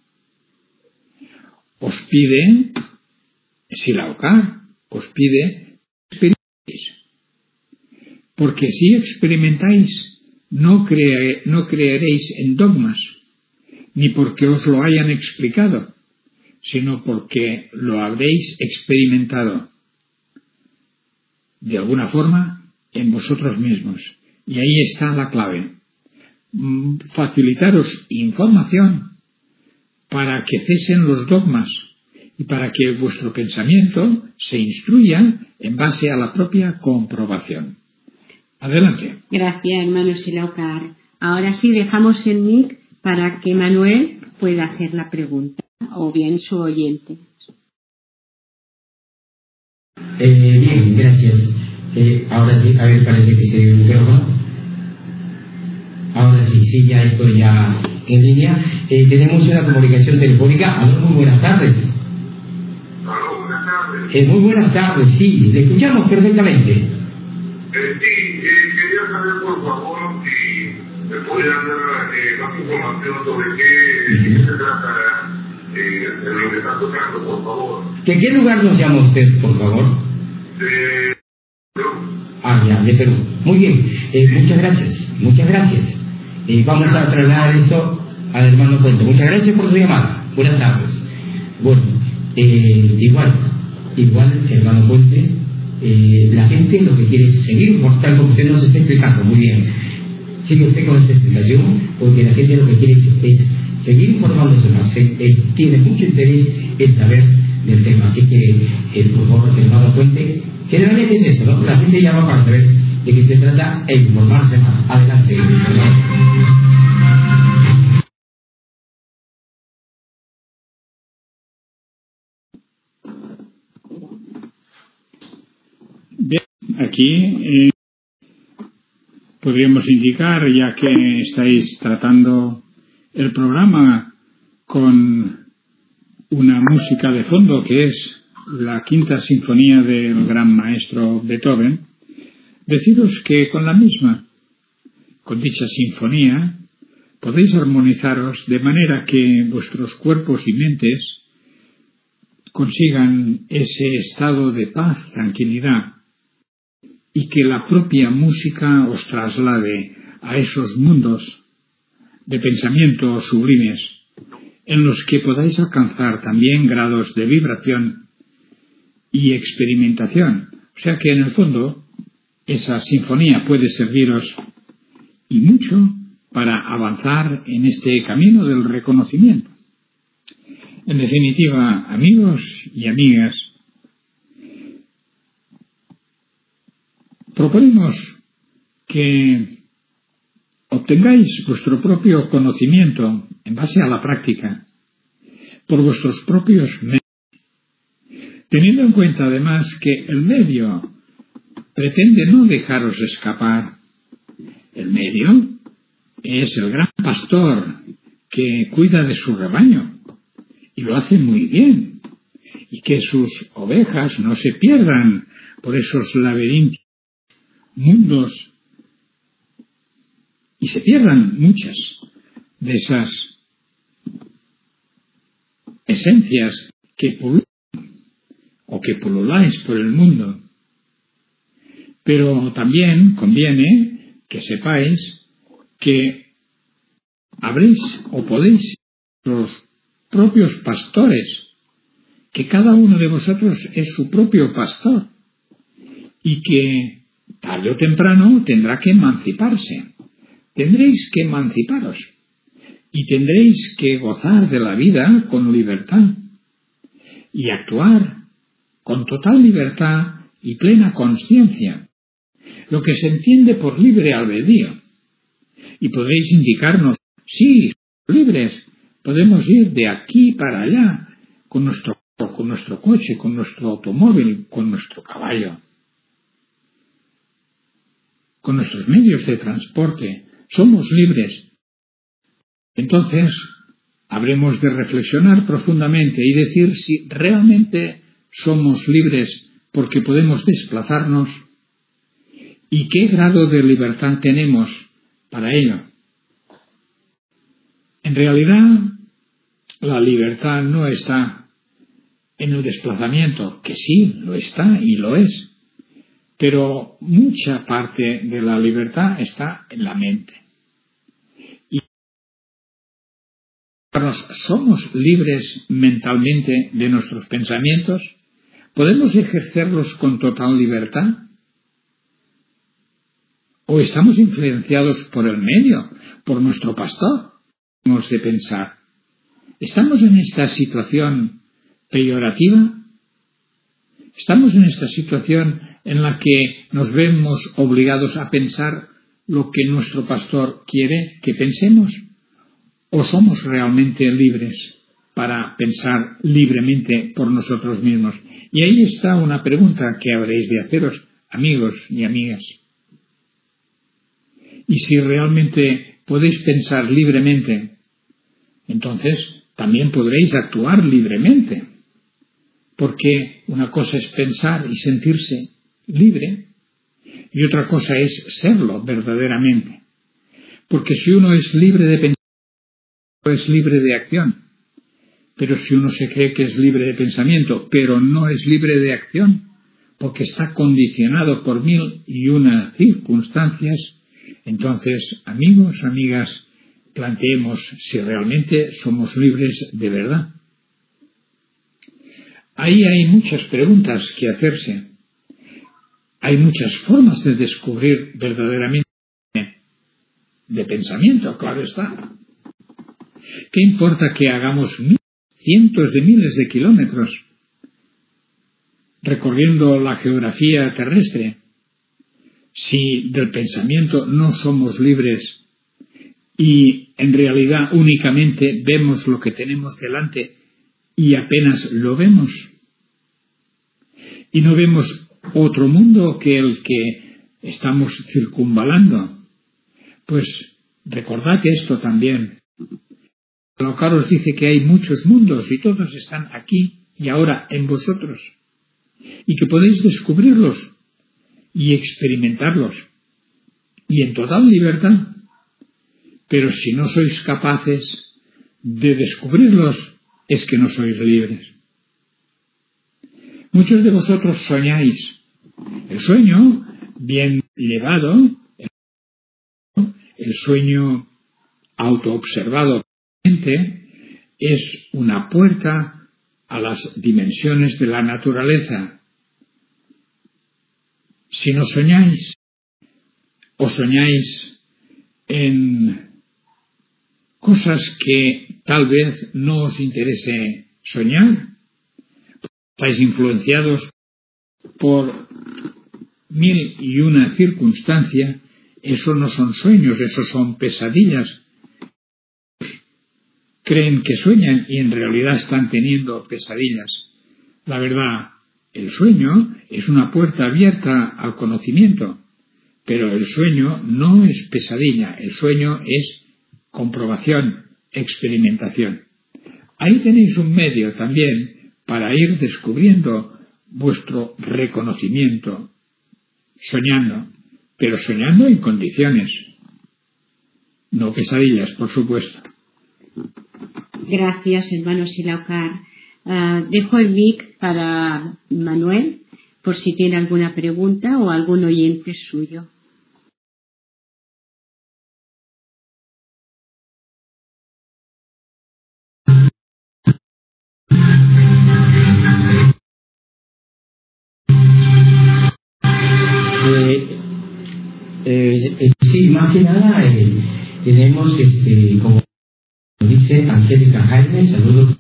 S1: Os pide, Silaucar, os pide experimentéis. Porque si experimentáis, no, crea, no creeréis en dogmas, ni porque os lo hayan explicado, sino porque lo habréis experimentado de alguna forma en vosotros mismos. Y ahí está la clave. Facilitaros información para que cesen los dogmas y para que vuestro pensamiento se instruya en base a la propia comprobación. Adelante.
S2: Gracias, hermano Silaucar. Ahora sí dejamos el mic para que Manuel pueda hacer la pregunta, o bien su oyente.
S7: Eh, bien, gracias. Eh, ahora sí, a ver, parece que se dio el micrófono. Ahora sí, sí, ya estoy ya en línea. Eh, tenemos una comunicación telefónica. Aló, muy buenas tardes.
S12: Aló, buenas tardes.
S7: Eh, muy buenas tardes, sí, le escuchamos perfectamente.
S12: Eh, sí, eh, quería saber, por favor, si me podrían dar eh, más información sobre qué, de qué se trata eh, de lo que está tocando, por favor.
S7: ¿De qué lugar nos llama usted, por favor?
S12: De Perú.
S7: Ah, ya, de Perú. Muy bien, eh, muchas gracias, muchas gracias. Eh, vamos a trasladar esto al hermano Puente. Muchas gracias por su llamada. Buenas tardes. Bueno, eh, igual, igual, hermano Puente, eh, la gente lo que quiere es seguir por tal como usted nos está explicando. Muy bien. Sigue usted con esta explicación, porque la gente lo que quiere es, es seguir informándose más. Eh, eh, tiene mucho interés en saber del tema. Así que, eh, por favor, hermano Puente, generalmente es eso, ¿no? La gente llama para saber de qué se trata e informarse más. Adelante.
S1: aquí eh, podríamos indicar, ya que estáis tratando el programa con una música de fondo que es la quinta sinfonía del gran maestro Beethoven, deciros que con la misma, con dicha sinfonía, podéis armonizaros de manera que vuestros cuerpos y mentes consigan ese estado de paz, tranquilidad, y que la propia música os traslade a esos mundos de pensamiento sublimes en los que podáis alcanzar también grados de vibración y experimentación. O sea que en el fondo esa sinfonía puede serviros y mucho para avanzar en este camino del reconocimiento. En definitiva, amigos y amigas, proponemos que obtengáis vuestro propio conocimiento en base a la práctica, por vuestros propios medios, teniendo en cuenta además que el medio pretende no dejaros escapar. El medio es el gran pastor que cuida de su rebaño y lo hace muy bien, y que sus ovejas no se pierdan por esos laberintos, mundos, y se pierdan muchas de esas esencias que pululan o que pululáis por el mundo. Pero también conviene que sepáis que habréis o podéis ser los propios pastores, que cada uno de vosotros es su propio pastor y que tarde o temprano tendrá que emanciparse. Tendréis que emanciparos y tendréis que gozar de la vida con libertad y actuar con total libertad y plena conciencia, lo que se entiende por libre albedrío. Y podréis indicarnos, sí, libres, podemos ir de aquí para allá con nuestro, con nuestro coche, con nuestro automóvil, con nuestro caballo, con nuestros medios de transporte. Somos libres. Entonces, habremos de reflexionar profundamente y decir si realmente somos libres porque podemos desplazarnos y qué grado de libertad tenemos para ello. En realidad, la libertad no está en el desplazamiento, que sí, lo está y lo es, pero mucha parte de la libertad está en la mente. Y somos libres mentalmente de nuestros pensamientos, ¿podemos ejercerlos con total libertad? ¿O estamos influenciados por el medio, por nuestro pastor? Hemos de pensar, ¿estamos en esta situación peyorativa? ¿Estamos en esta situación en la que nos vemos obligados a pensar lo que nuestro pastor quiere que pensemos? ¿O somos realmente libres para pensar libremente por nosotros mismos? Y ahí está una pregunta que habréis de haceros, amigos y amigas. Y si realmente podéis pensar libremente, entonces también podréis actuar libremente. Porque una cosa es pensar y sentirse libre y otra cosa es serlo verdaderamente. Porque si uno es libre de pensar, es libre de acción. Pero si uno se cree que es libre de pensamiento, pero no es libre de acción, porque está condicionado por mil y una circunstancias, entonces, amigos, amigas, planteemos si realmente somos libres de verdad. Ahí hay muchas preguntas que hacerse. Hay muchas formas de descubrir verdaderamente de pensamiento, claro está. ¿Qué importa que hagamos cientos de miles de kilómetros recorriendo la geografía terrestre si del pensamiento no somos libres y en realidad únicamente vemos lo que tenemos delante y apenas lo vemos? Y no vemos otro mundo que el que estamos circunvalando. Pues recordad esto también. Carlos dice que hay muchos mundos y todos están aquí y ahora en vosotros, y que podéis descubrirlos y experimentarlos, y en total libertad. Pero si no sois capaces de descubrirlos, es que no sois libres. Muchos de vosotros soñáis. El sueño, bien llevado, el sueño autoobservado, es una puerta a las dimensiones de la naturaleza. Si no soñáis, o soñáis en cosas que tal vez no os interese soñar, estáis influenciados por mil y una circunstancia, eso no son sueños, eso son pesadillas. Creen que sueñan y en realidad están teniendo pesadillas. La verdad, el sueño es una puerta abierta al conocimiento, pero el sueño no es pesadilla, el sueño es comprobación, experimentación. Ahí tenéis un medio también para ir descubriendo vuestro reconocimiento, soñando, pero soñando en condiciones, no pesadillas, por supuesto.
S2: Gracias, hermano Silaucar. Uh, dejo el mic para Manuel, por si tiene alguna pregunta o algún oyente suyo.
S7: Eh, eh, sí, más que nada eh, tenemos, este, como dice Angélica Jaime, saludos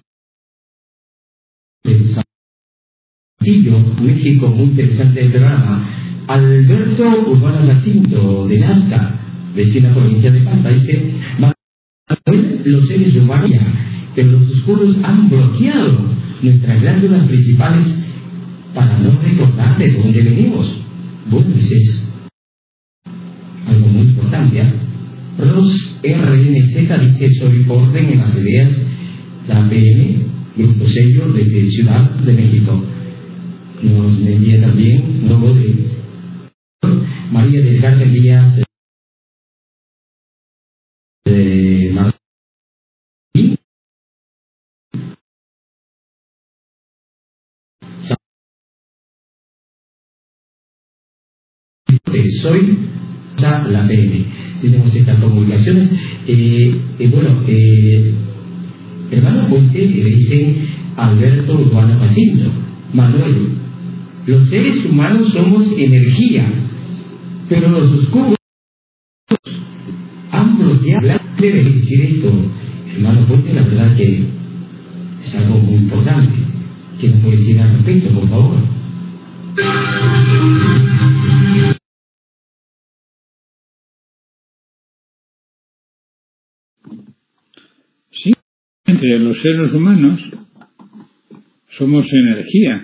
S7: de Saltillo, México, muy interesante el programa. Alberto Urbano Jacinto, de Nazca, vecina provincia de Panta, dice: Manuel, los seres humanos, pero los oscuros han bloqueado nuestras glándulas principales para no recordar de dónde venimos. Bueno, eso es algo muy importante, ¿eh? Los R N Z dice: soy orden en las ideas, la P M, Grupo Sello, desde Ciudad de México. Nos envía también luego de María del Carmen Díaz de Madrid. Soy la P M. Tenemos estas comunicaciones. Eh, eh, bueno, eh, hermano Ponte, que le dice Alberto Urbano Jacinto: Manuel, los seres humanos somos energía, pero los oscuros han bloqueado. ¿Qué debe decir esto, hermano Ponte? La verdad que es algo muy importante. ¿Qué nos puede decir al respecto, por favor?
S1: Sí, entre los seres humanos somos energía,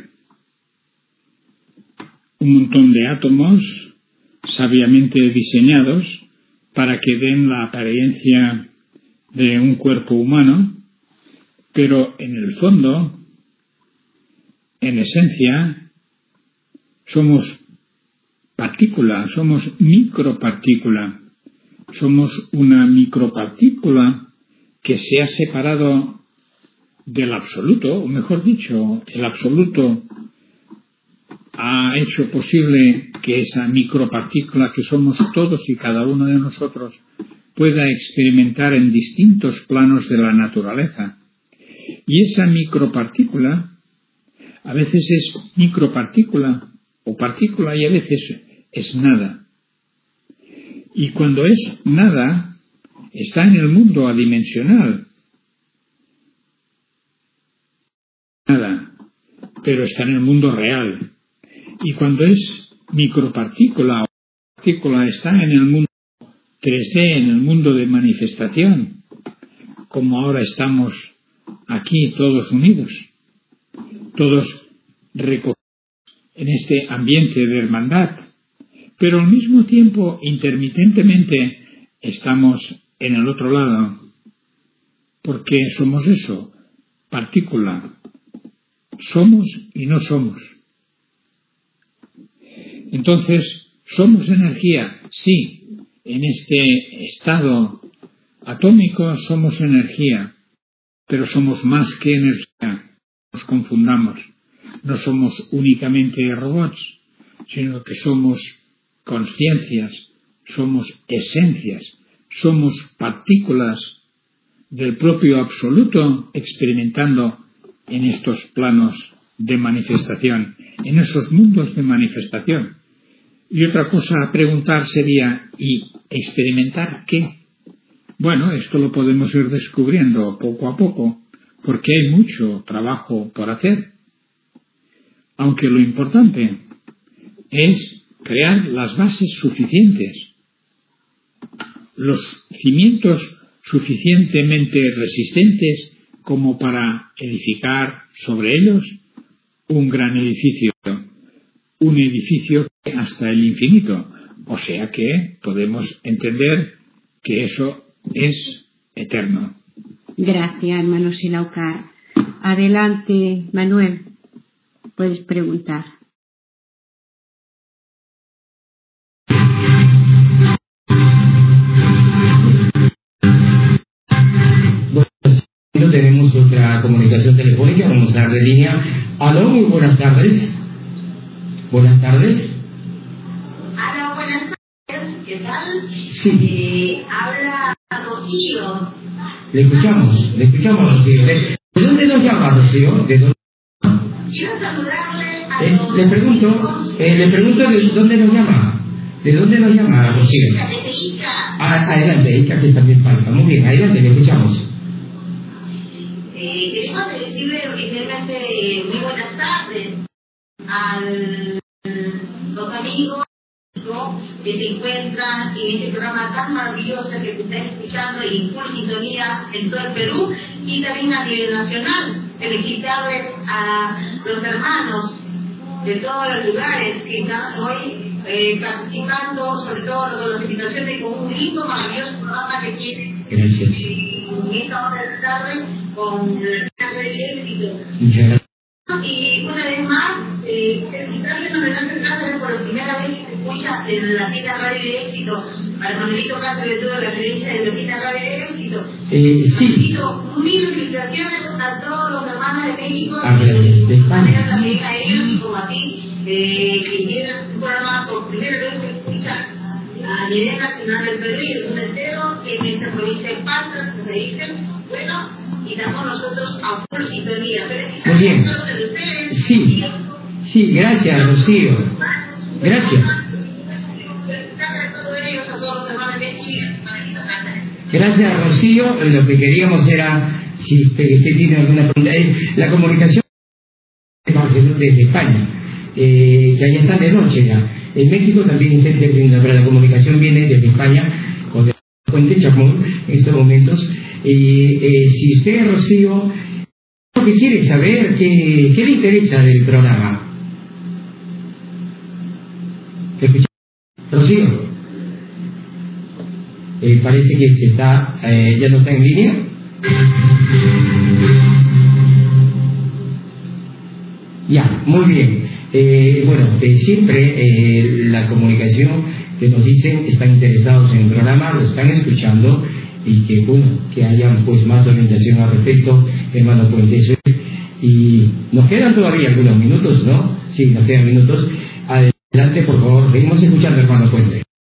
S1: un montón de átomos sabiamente diseñados para que den la apariencia de un cuerpo humano, pero en el fondo, en esencia, somos partícula, somos micropartícula, somos una micropartícula que se ha separado del absoluto, o mejor dicho, el absoluto ha hecho posible que esa micropartícula que somos todos y cada uno de nosotros pueda experimentar en distintos planos de la naturaleza. Y esa micropartícula a veces es micropartícula o partícula y a veces es nada. Y cuando es nada, está en el mundo adimensional. Nada, pero está en el mundo real. Y cuando es micropartícula o partícula, está en el mundo tres D, en el mundo de manifestación, como ahora estamos aquí todos unidos, todos recogidos en este ambiente de hermandad, pero al mismo tiempo, intermitentemente, estamos en el otro lado, porque somos eso, partícula, somos y no somos. Entonces, somos energía, sí, en este estado atómico somos energía, pero somos más que energía, no nos confundamos, no somos únicamente robots, sino que somos conciencias, somos esencias, somos partículas del propio absoluto experimentando en estos planos de manifestación, en esos mundos de manifestación. Y otra cosa a preguntar sería, ¿y experimentar qué? Bueno, esto lo podemos ir descubriendo poco a poco, porque hay mucho trabajo por hacer. Aunque lo importante es crear las bases suficientes, los cimientos suficientemente resistentes como para edificar sobre ellos un gran edificio, un edificio hasta el infinito. O sea que podemos entender que eso es eterno.
S2: Gracias, hermano Silaucar. Adelante, Manuel. Puedes preguntar.
S7: Bueno, tenemos otra comunicación telefónica, vamos a dar de línea. Aló, muy buenas tardes. Buenas tardes.
S13: Aló, buenas tardes. ¿Qué tal?
S7: Sí.
S13: Eh, habla Rocío.
S7: Le escuchamos, le escuchamos, Rocío. ¿De, ¿de dónde nos llama, Rocío? ¿De dónde?
S13: Quiero saludarle a
S7: Eh,
S13: los
S7: le pregunto, eh, le pregunto de dónde nos llama. ¿De dónde nos llama, Rocío?
S13: de Ica.
S7: Ah, adelante, Ica, que también falta. Muy bien, adelante, le escuchamos.
S13: Eh, queremos decirle primeramente muy buenas tardes a los amigos que se encuentran en este programa tan maravilloso que se está escuchando y en full sintonía en todo el Perú y también a nivel nacional. Felicitarles a los hermanos de todos los lugares que están hoy eh, participando, sobre todo con las invitaciones, con un lindo, maravilloso programa que tiene.
S7: Gracias.
S13: En esta hora de la tarde con el caso del éxito.
S7: Ya.
S13: Y una vez más, eh, felicitarles a Manuelito Cáceres por la primera vez que se escucha en la Latina Radio de Éxito. Para Manuelito Cáceres de toda la creencia de la Latina Radio de Éxito.
S7: Eh, sí.
S13: Mil felicitaciones a todos los hermanos de México.
S7: A ver, de España.
S13: También a ellos y como a ti, eh, que tienen un programa por primera vez que escucha a nivel nacional del Perú y el mundo entero, en esta provincia de Pasto, como se dice. Bueno, y estamos nosotros a full sintonía.
S7: Muy bien. Sí, sí, gracias, Rocío. Gracias. Gracias, Rocío. Lo que queríamos era, si usted, usted tiene alguna pregunta, eh, la comunicación desde España, eh, que allá están de noche ya. En México también está interviniendo, pero la comunicación viene desde España, con el puente Chacmón, en estos momentos. Eh, eh, si usted, Rocío, lo que quiere saber, ¿qué, qué le interesa del programa? ¿Escucha? Rocío, eh, parece que se está, eh, ya no está en línea. Ya, muy bien. Eh, bueno, eh, siempre eh, la comunicación que nos dicen están interesados en el programa, lo están escuchando. Y que, bueno, que haya pues más orientación al respecto, hermano Puente. Eso es. Y nos quedan todavía algunos minutos, ¿no? Sí, nos quedan minutos. Adelante, por favor, seguimos escuchando, hermano Puente.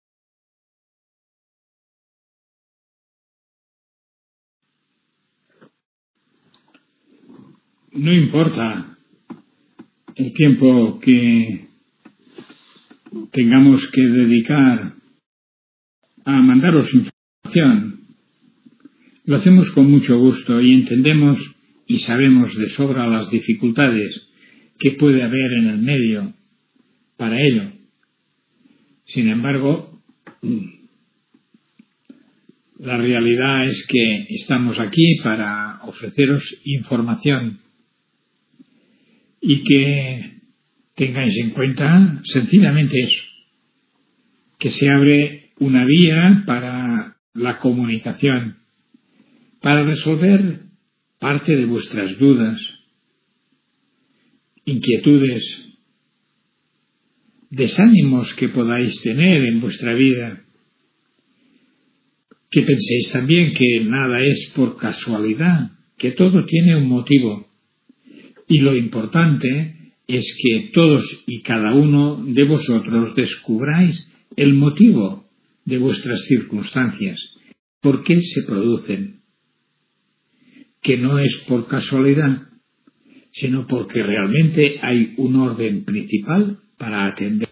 S1: No importa el tiempo que tengamos que dedicar a mandaros información. Lo hacemos con mucho gusto y entendemos y sabemos de sobra las dificultades que puede haber en el medio para ello. Sin embargo, la realidad es que estamos aquí para ofreceros información y que tengáis en cuenta sencillamente eso, que se abre una vía para la comunicación, para resolver parte de vuestras dudas, inquietudes, desánimos que podáis tener en vuestra vida, que penséis también que nada es por casualidad, que todo tiene un motivo, y lo importante es que todos y cada uno de vosotros descubráis el motivo de vuestras circunstancias, por qué se producen, que no es por casualidad, sino porque realmente hay un orden principal para atender.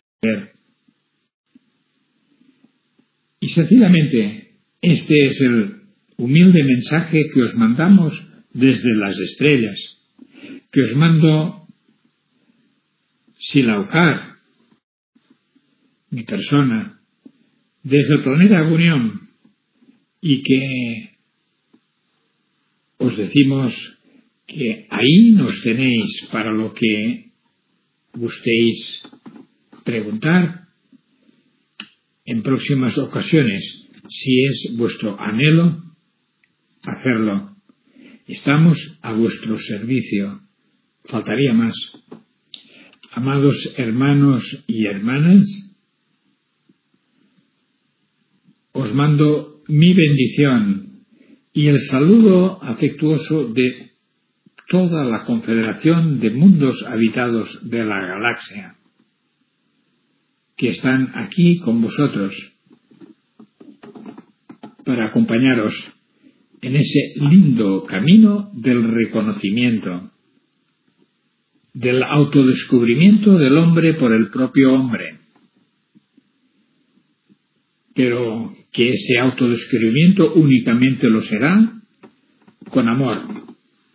S1: Y sencillamente, este es el humilde mensaje que os mandamos desde las estrellas, que os mando Silaucar, mi persona, desde el planeta Agunión, y que os decimos que ahí nos tenéis para lo que gustéis preguntar en próximas ocasiones, si es vuestro anhelo hacerlo. Estamos a vuestro servicio. Faltaría más. Amados hermanos y hermanas, os mando mi bendición y el saludo afectuoso de toda la Confederación de Mundos Habitados de la Galaxia, que están aquí con vosotros para acompañaros en ese lindo camino del reconocimiento, del autodescubrimiento del hombre por el propio hombre, pero que ese autodescubrimiento únicamente lo será con amor.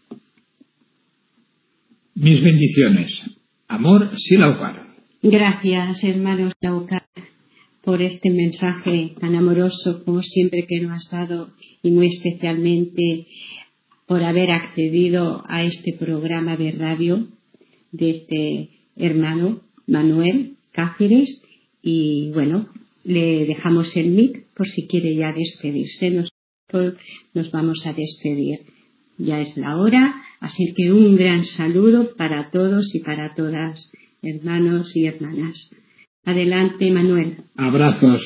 S1: Mis bendiciones. Amor, Silaucar.
S2: Gracias, hermanos Silaucar, por este mensaje tan amoroso como siempre que nos has dado, y muy especialmente por haber accedido a este programa de radio de este hermano Manuel Cáceres. Y bueno, le dejamos el mic por si quiere ya despedirse. Nosotros nos vamos a despedir. Ya es la hora, así que un gran saludo para todos y para todas, hermanos y hermanas. Adelante, Manuel.
S1: Abrazos.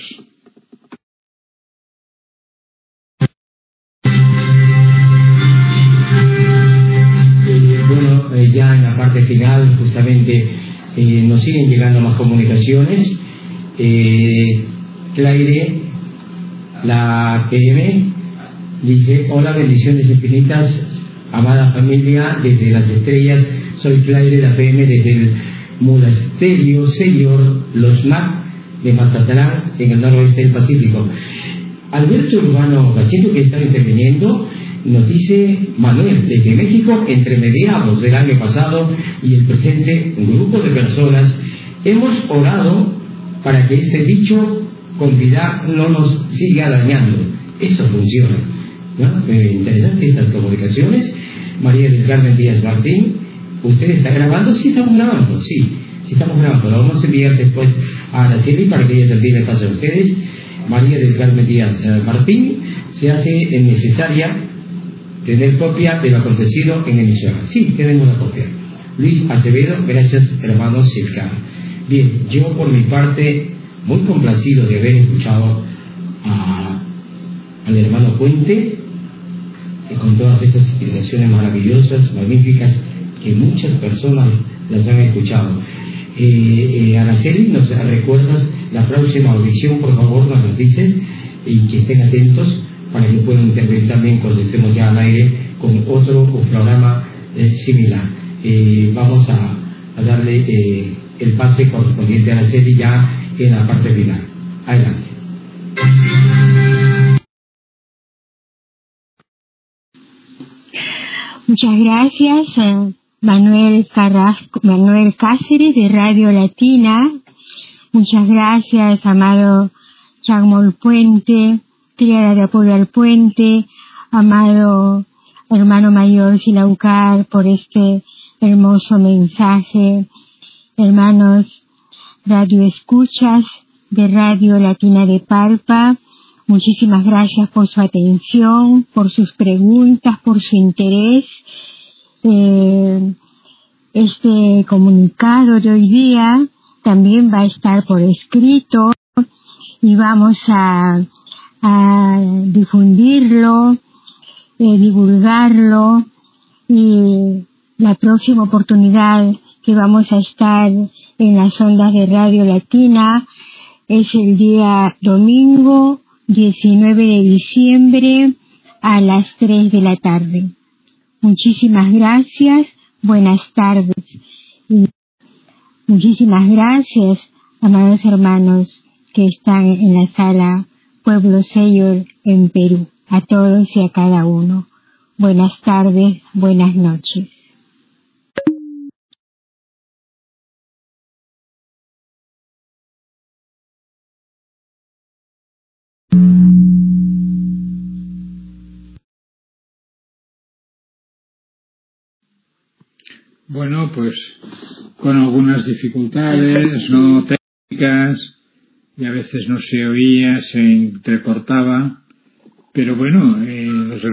S7: Eh, bueno, eh, ya en la parte final, justamente, eh, nos siguen llegando más comunicaciones. Eh, Claire, la P M, dice: hola, bendiciones infinitas, amada familia, desde las estrellas. Soy Claire, la P M, desde el Monasterio Señor Los Mac de Mazatlán, en el noroeste del Pacífico. Alberto Urbano Jacinto, que está interviniendo, nos dice: Manuel, desde México, entre mediados del año pasado y el presente, un grupo de personas hemos orado para que este dicho con vida no nos siga dañando. Eso funciona, ¿no? Eh, interesante estas comunicaciones. María del Carmen Díaz Martín, ¿usted está grabando? Sí, estamos grabando, sí, sí estamos grabando. Lo vamos a enviar después a Araceli para que ella también me pase a ustedes. María del Carmen Díaz eh, Martín, se hace necesaria tener copia de lo acontecido en emisión. Sí, tenemos la copia. Luis Acevedo, gracias, hermano Silcar. Bien, yo por mi parte, muy complacido de haber escuchado a, al hermano Puente, y con todas estas explicaciones maravillosas, magníficas, que muchas personas las han escuchado. Eh, eh, Araceli, ¿nos recuerdas la próxima audición, por favor, nos lo dices, y que estén atentos para que puedan intervenir también cuando estemos ya al aire con otro programa eh, similar? Eh, vamos a, a darle eh, el pase correspondiente a Araceli ya en la parte final. Adelante.
S11: Muchas gracias, eh, Manuel Carrasco, Manuel Cáceres de Radio Latina. Muchas gracias, amado Chagmol Puente, Triada de Apoyo al Puente, amado hermano mayor Silaucar, por este hermoso mensaje. hermanos radioescuchas de Radio Latina de Palpa, muchísimas gracias por su atención, por sus preguntas, por su interés. Eh, este comunicado de hoy día también va a estar por escrito y vamos a, a difundirlo, eh, divulgarlo, y la próxima oportunidad que vamos a estar en las ondas de Radio Latina es el día domingo diecinueve de diciembre a las tres de la tarde. Muchísimas gracias, buenas tardes. Y muchísimas gracias, amados hermanos que están en la sala Pueblo Señor en Perú, a todos y a cada uno. Buenas tardes, buenas noches.
S1: Bueno, pues con algunas dificultades no técnicas y a veces no se oía, se entrecortaba, pero bueno, eh, los